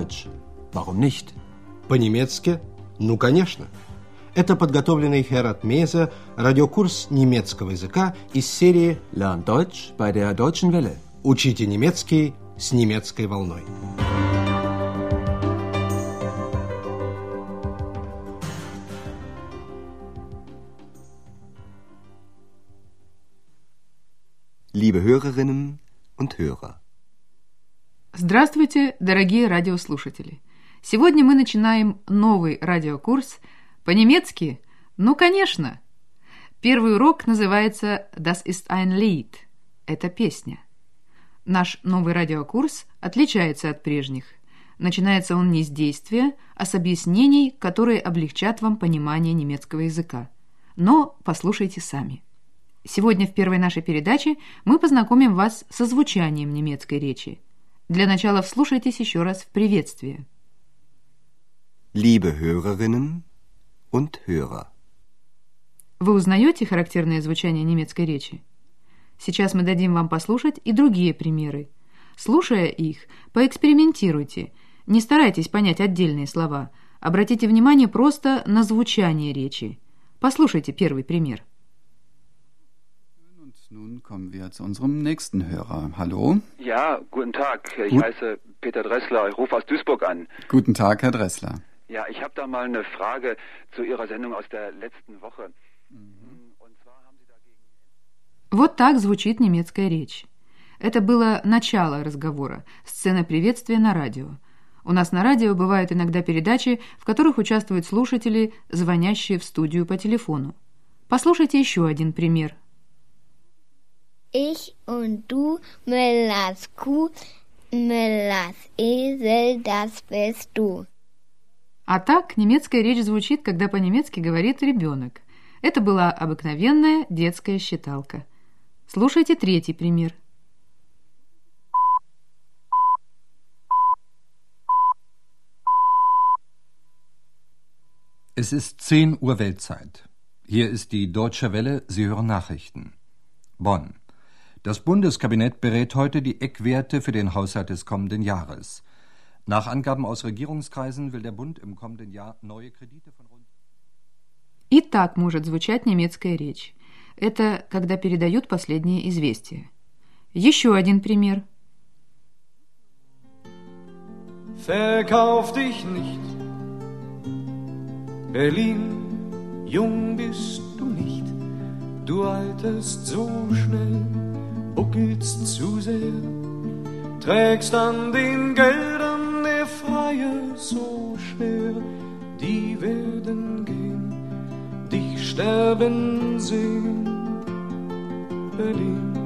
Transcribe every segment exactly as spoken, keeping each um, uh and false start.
Deutsch. Warum nicht? По-немецки? Ну, конечно. Это подготовленный Херат Мейзе радиокурс немецкого языка из серии Lern Deutsch bei der Deutschen Welle. «Учите немецкий с немецкой волной». Liebe Hörerinnen und Hörer. Здравствуйте, дорогие радиослушатели! Сегодня мы начинаем новый радиокурс по-немецки. Ну, конечно! Первый урок называется «Das ist ein Lied» – это песня. Наш новый радиокурс отличается от прежних. Начинается он не с действия, а с объяснений, которые облегчат вам понимание немецкого языка. Но послушайте сами. Сегодня в первой нашей передаче мы познакомим вас со звучанием немецкой речи. Для начала вслушайтесь еще раз в приветствие. Liebe Hörerinnen und Hörer. Вы узнаете характерное звучание немецкой речи? Сейчас мы дадим вам послушать и другие примеры. Слушая их, поэкспериментируйте. Не старайтесь понять отдельные слова. Обратите внимание просто на звучание речи. Послушайте первый пример. Nun kommen wir zu unserem nächsten Hörer. Hallo? Ja, guten Tag. Ich Gut. heiße Peter Dressler. Ich rufe aus Duisburg an. Guten Tag, Herr Dressler. Ja, ich habe da mal eine Frage zu Ihrer Sendung aus der letzten Woche. Und zwar haben Sie dagegen... Вот так звучит немецкая речь. Это было начало разговора, сцена приветствия на радио. У нас на радио бывают иногда передачи, в которых участвуют слушатели, звонящие в студию по телефону. Послушайте еще один пример. Ich und du, Müllers Kuh, Müllers Esel, das bist du. А так немецкая речь звучит, когда по-немецки говорит ребенок. Это была обыкновенная детская считалка. Слушайте третий пример. Es ist zehn Uhr Weltzeit. Hier ist die Deutsche Welle, Sie hören Nachrichten. Bonn. Das Bundeskabinett berät heute die Eckwerte für den Haushalt des kommenden Jahres. Nach Angaben aus Regierungskreisen will der Bund im kommenden Jahr neue Kredite von rund... И так может звучать немецкая речь. Это когда передают последние известия. Еще один пример. Verkauf dich nicht, Berlin, jung bist du nicht, du alterst so schnell, buckelst zu sehr, trägst an den Geldern der Freier so schwer, die werden gehen, dich sterben sehen, Berlin.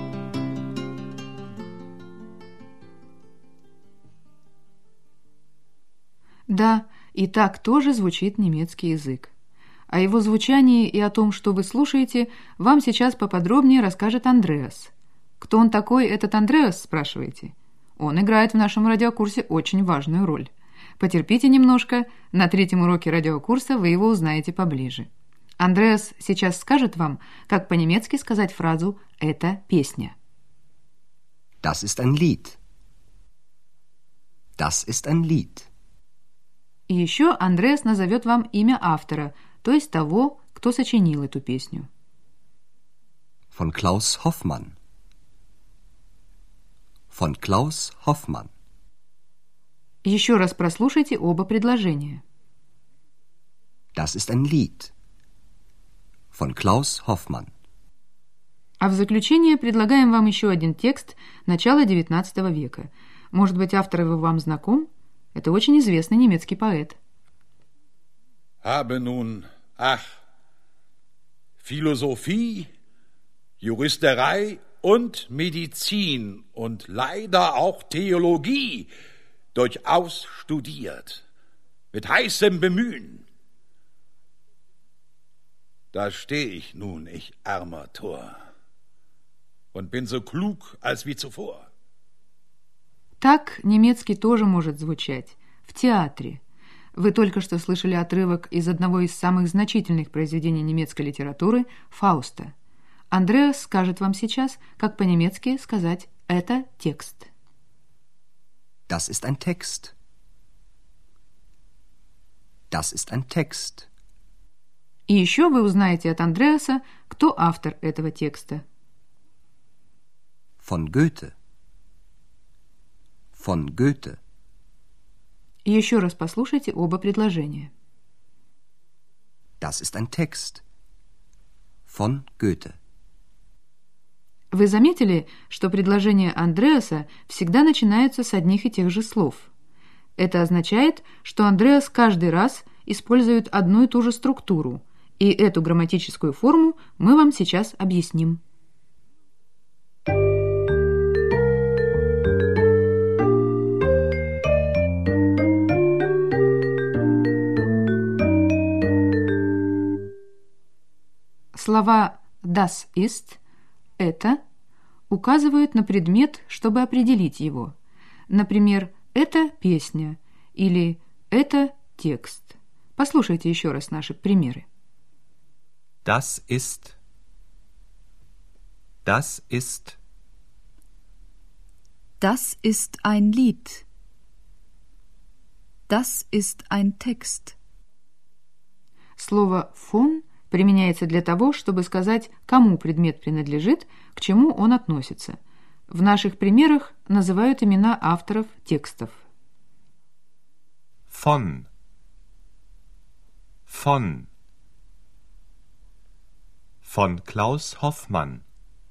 Да, и так тоже звучит немецкий язык. О его звучании и о том, что вы слушаете, вам сейчас поподробнее расскажет Андреас. Кто он такой, этот Андреас, спрашиваете? Он играет в нашем радиокурсе очень важную роль. Потерпите немножко, на третьем уроке радиокурса вы его узнаете поближе. Андреас сейчас скажет вам, как по-немецки сказать фразу «это песня». Das ist ein Lied. Das ist ein Lied. И еще Андреас назовет вам имя автора, то есть того, кто сочинил эту песню. Von Klaus Hoffmann. Von Klaus Hoffmann. Еще раз прослушайте оба предложения. Das ist ein Lied. Von Klaus Hoffmann. А в заключение предлагаем вам еще один текст начала девятнадцатого века. Может быть, автор его вам знаком? Это очень известный немецкий поэт. Habe nun, ach, Philosophie, Juristerei und Medizin und leider auch Theologie durchaus studiert, mit heißem Bemühen. Da steh ich nun, ich armer Tor, und bin so klug als wie zuvor. Так немецкий тоже может звучать. В театре. Вы только что слышали отрывок из одного из самых значительных произведений немецкой литературы «Фауста». Андреас скажет вам сейчас, как по-немецки сказать «это текст». Das ist ein Text. Das ist ein Text. И еще вы узнаете от Андреаса, кто автор этого текста. Von Goethe. Von Goethe. И еще раз послушайте оба предложения. Das ist ein Text. Von Goethe. Вы заметили, что предложения Андреаса всегда начинаются с одних и тех же слов. Это означает, что Андреас каждый раз использует одну и ту же структуру, и эту грамматическую форму мы вам сейчас объясним. Слова «das ist» — «это» указывают на предмет, чтобы определить его. Например, «это песня» или «это текст». Послушайте еще раз наши примеры. Das ist. Das ist. Das ist ein Lied. Das ist ein Text. Слово «von» применяется для того, чтобы сказать, кому предмет принадлежит, к чему он относится. В наших примерах называют имена авторов текстов. Von. Von. Von Klaus Hoffmann.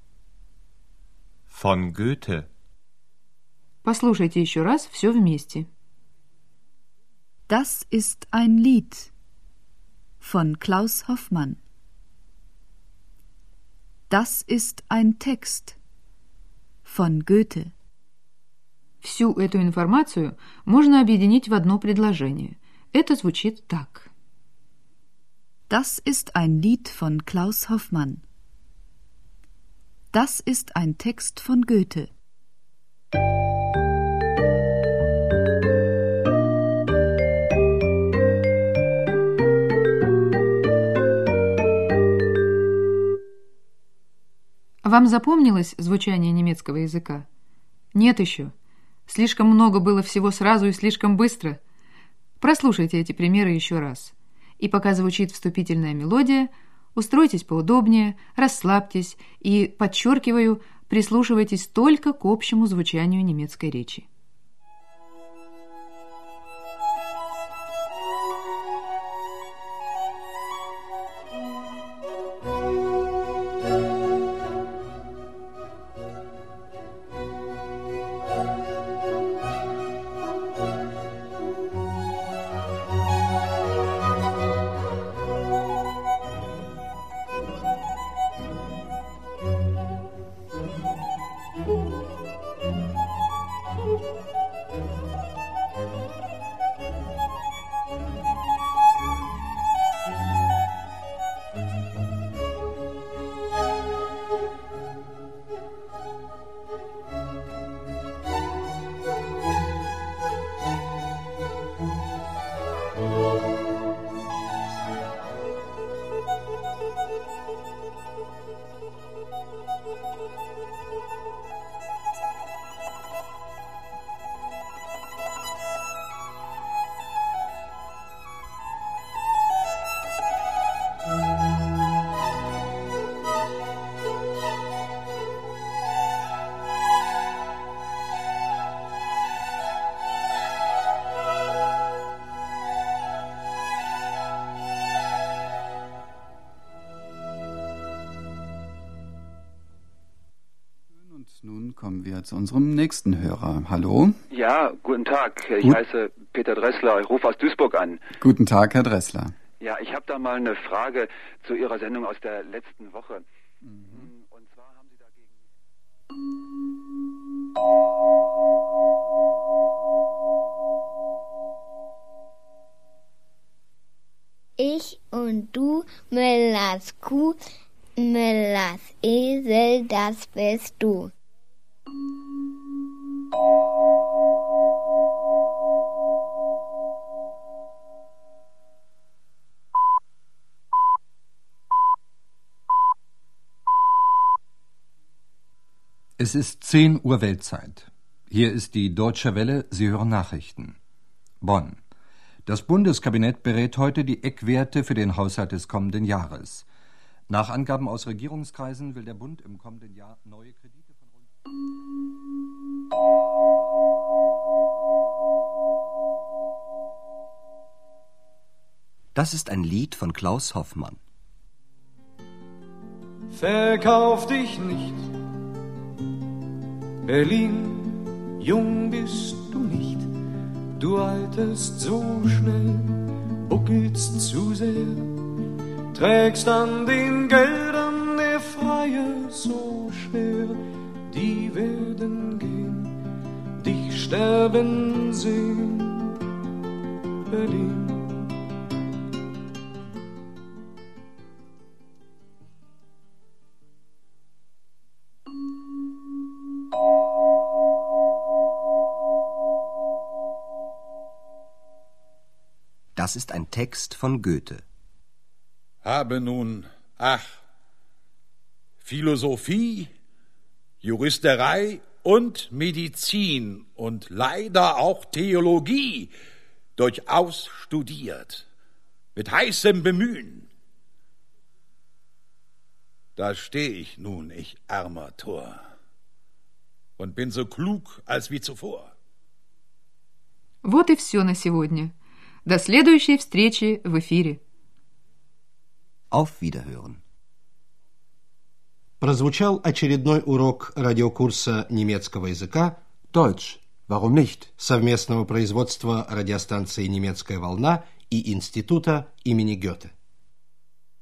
Von Goethe. Послушайте еще раз все вместе. Das ist ein Lied. Von Klaus Hoffmann. Das ist ein Text. Von Goethe. Всю эту информацию можно объединить в одно предложение. Это звучит так. Das ist ein Lied von Klaus Hoffmann. Das ist ein Text von Goethe. Вам запомнилось звучание немецкого языка? Нет еще. Слишком много было всего сразу и слишком быстро. Прослушайте эти примеры еще раз. И пока звучит вступительная мелодия, устройтесь поудобнее, расслабьтесь и, подчеркиваю, прислушивайтесь только к общему звучанию немецкой речи. Nun kommen wir zu unserem nächsten Hörer. Hallo? Ja, guten Tag. Ich Gut. heiße Peter Dressler. Ich rufe aus Duisburg an. Guten Tag, Herr Dressler. Ja, ich habe da mal eine Frage zu Ihrer Sendung aus der letzten Woche. Mhm. Und zwar haben Sie dagegen... Ich und du, Müllers Kuh, Müllers Esel, das bist du. Es ist zehn Uhr Weltzeit. Hier ist die Deutsche Welle, Sie hören Nachrichten. Bonn. Das Bundeskabinett berät heute die Eckwerte für den Haushalt des kommenden Jahres. Nach Angaben aus Regierungskreisen will der Bund im kommenden Jahr neue Kredite von rund... Das ist ein Lied von Klaus Hoffmann. Verkauf dich nicht, Berlin, jung bist du nicht, du alterst so schnell, buckelst zu sehr, trägst an den Geldern der Freier so schwer, die werden gehen, dich sterben sehen, Berlin. Das ist ein Text von Goethe. Habe nun, ach, Philosophie, Juristerei und Medizin und leider auch Theologie durchaus studiert, mit heißem Bemühen. Da steh ich nun, ich armer Tor, und bin so klug als wie zuvor. Вот и все на сегодня. До следующей встречи в эфире. Auf Wiederhören. Прозвучал очередной урок радиокурса немецкого языка Deutsch, warum nicht? совместного производства радиостанции «Немецкая волна» и Института имени Гёте.